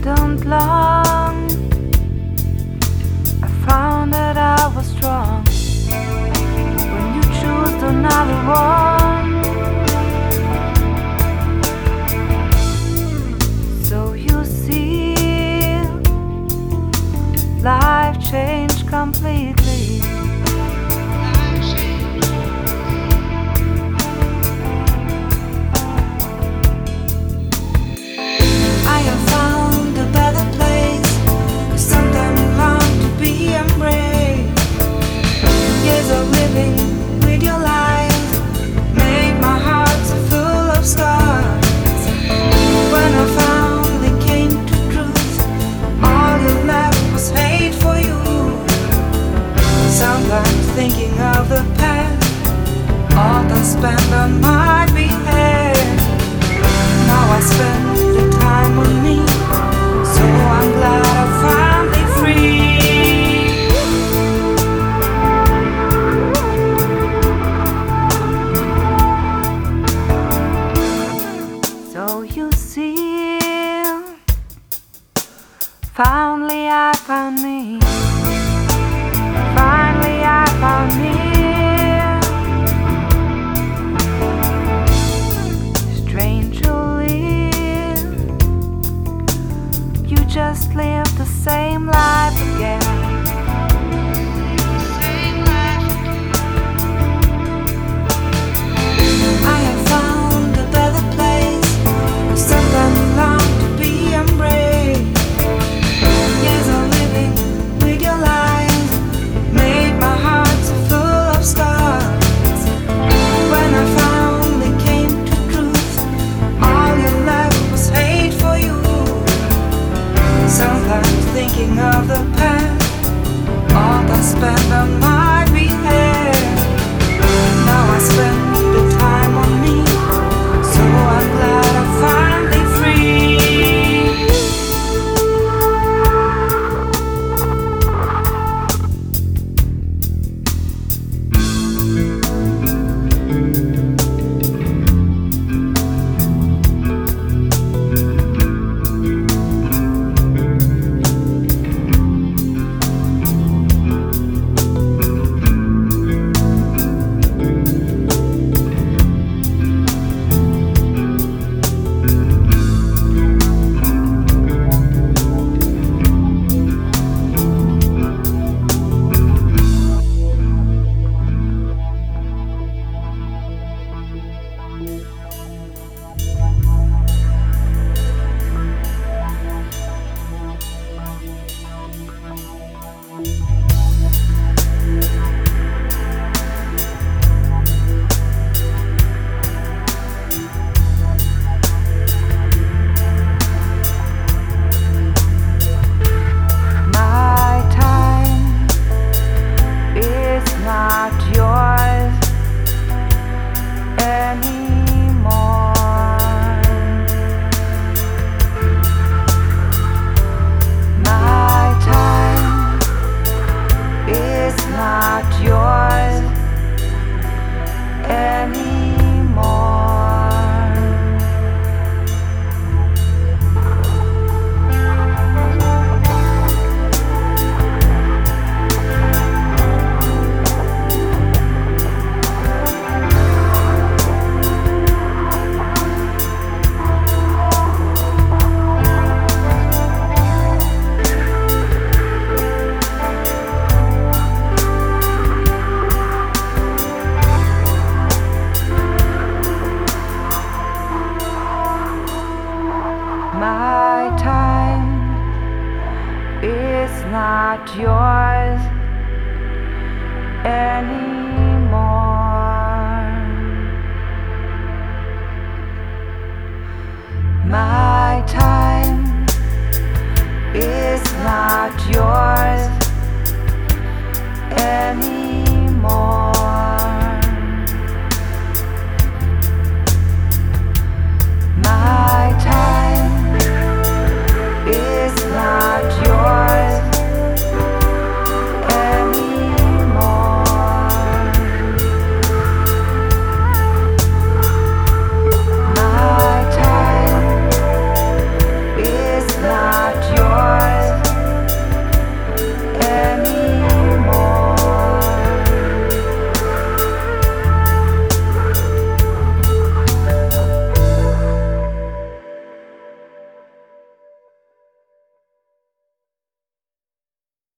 didn't long. I found that I was strong when you chose another one. So you see, life changed completely. With your lies, made my heart so full of scars. When I finally came to truth, all you left was hate for you. Sometimes thinking of the past, all time spent on my behalf. Now I spend the time on me, so I'm glad I'm finally free. So you see, finally I found me. Finally I found me. Strangely, you just live the same life again. Thinking of the past, all that spent on my behalf. Now I spend the time on me, so I'm glad I'm finally free. My time is not yours anymore.